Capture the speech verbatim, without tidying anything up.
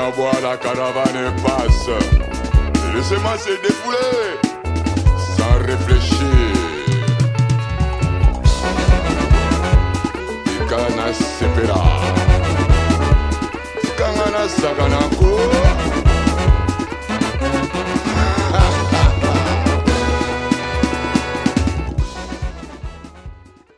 à boire, la caravane passe. Laissez-moi se défouler sans réfléchir.